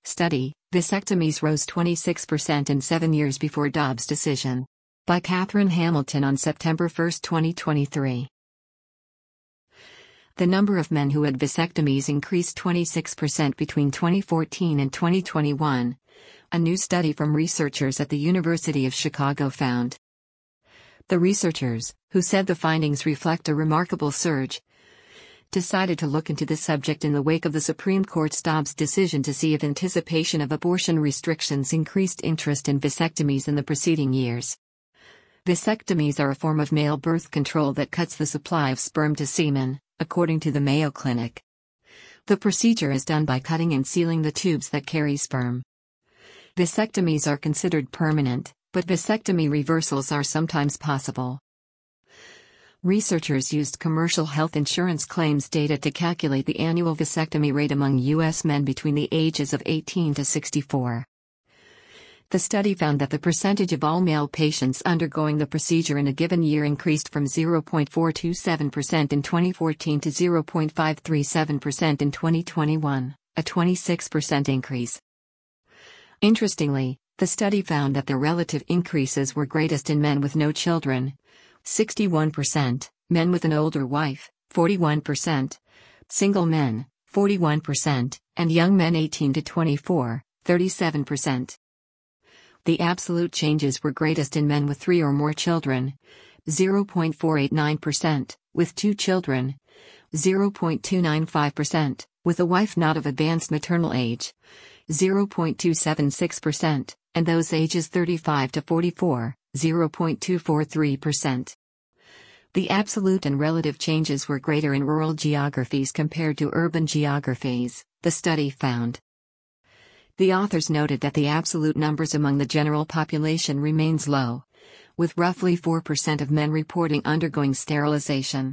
Study, Vasectomies rose 26% in 7 years before Dobbs decision. By Catherine Hamilton on September 1, 2023. The number of men who had vasectomies increased 26% between 2014 and 2021, a new study from researchers at the University of Chicago found. The researchers, who said the findings reflect a remarkable surge, decided to look into the subject in the wake of the Supreme Court's Dobbs decision to see if anticipation of abortion restrictions increased interest in vasectomies in the preceding years. Vasectomies are a form of male birth control that cuts the supply of sperm to semen, according to the Mayo Clinic. The procedure is done by cutting and sealing the tubes that carry sperm. Vasectomies are considered permanent, but vasectomy reversals are sometimes possible. Researchers used commercial health insurance claims data to calculate the annual vasectomy rate among U.S. men between the ages of 18 to 64. The study found that the percentage of all male patients undergoing the procedure in a given year increased from 0.427% in 2014 to 0.537% in 2021, a 26% increase. Interestingly, the study found that the relative increases were greatest in men with no children, 61%, men with an older wife, 41%, single men, 41%, and young men 18 to 24, 37%. The absolute changes were greatest in men with 3 or more children, 0.489%, with 2 children, 0.295%, with a wife not of advanced maternal age, 0.276%, and those ages 35 to 44, 0.243%. The absolute and relative changes were greater in rural geographies compared to urban geographies, the study found. The authors noted that the absolute numbers among the general population remains low, with roughly 4% of men reporting undergoing sterilization.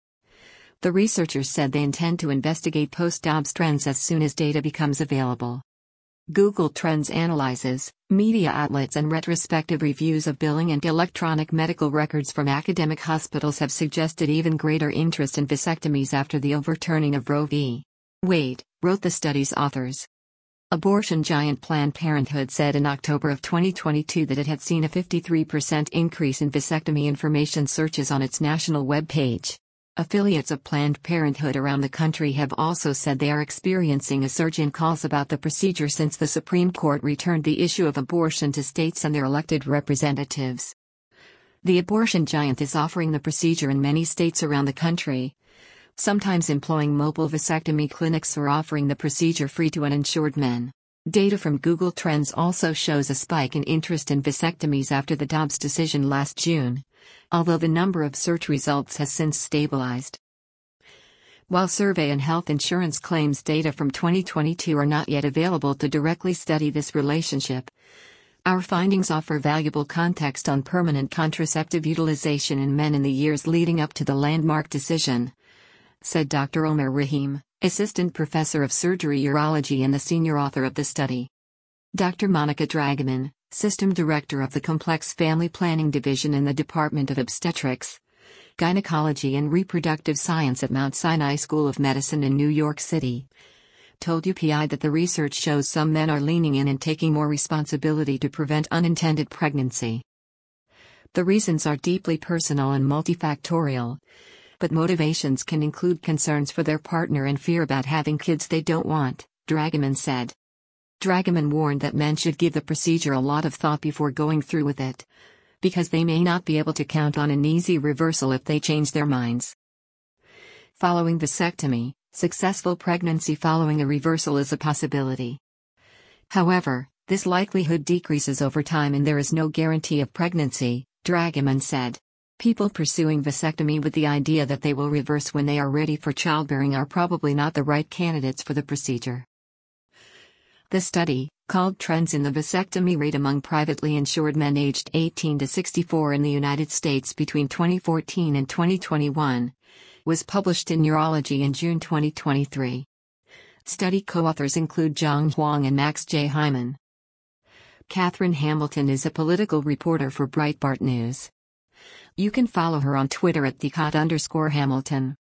The researchers said they intend to investigate post-Dobbs trends as soon as data becomes available. Google Trends analyzes, media outlets and retrospective reviews of billing and electronic medical records from academic hospitals have suggested even greater interest in vasectomies after the overturning of Roe v. Wade, wrote the study's authors. Abortion giant Planned Parenthood said in October of 2022 that it had seen a 53% increase in vasectomy information searches on its national web page. Affiliates of Planned Parenthood around the country have also said they are experiencing a surge in calls about the procedure since the Supreme Court returned the issue of abortion to states and their elected representatives. The abortion giant is offering the procedure in many states around the country, sometimes employing mobile vasectomy clinics or offering the procedure free to uninsured men. Data from Google Trends also shows a spike in interest in vasectomies after the Dobbs decision last June, although the number of search results has since stabilized. While survey and health insurance claims data from 2022 are not yet available to directly study this relationship, our findings offer valuable context on permanent contraceptive utilization in men in the years leading up to the landmark decision, said Dr. Omer Rahim, assistant professor of surgery urology and the senior author of the study. Dr. Monica Dragoman, system director of the Complex Family Planning Division in the Department of Obstetrics, Gynecology and Reproductive Science at Mount Sinai School of Medicine in New York City, told UPI that the research shows some men are leaning in and taking more responsibility to prevent unintended pregnancy. The reasons are deeply personal and multifactorial, but motivations can include concerns for their partner and fear about having kids they don't want, Dragoman said. Dragoman warned that men should give the procedure a lot of thought before going through with it, because they may not be able to count on an easy reversal if they change their minds. Following vasectomy, successful pregnancy following a reversal is a possibility. However, this likelihood decreases over time and there is no guarantee of pregnancy, Dragoman said. People pursuing vasectomy with the idea that they will reverse when they are ready for childbearing are probably not the right candidates for the procedure. The study, called Trends in the Vasectomy Rate Among Privately Insured Men Aged 18 to 64 in the United States between 2014 and 2021, was published in Neurology in June 2023. Study co-authors include Zhang Huang and Max J. Hyman. Catherine Hamilton is a political reporter for Breitbart News. You can follow her on Twitter at @thecot_Hamilton.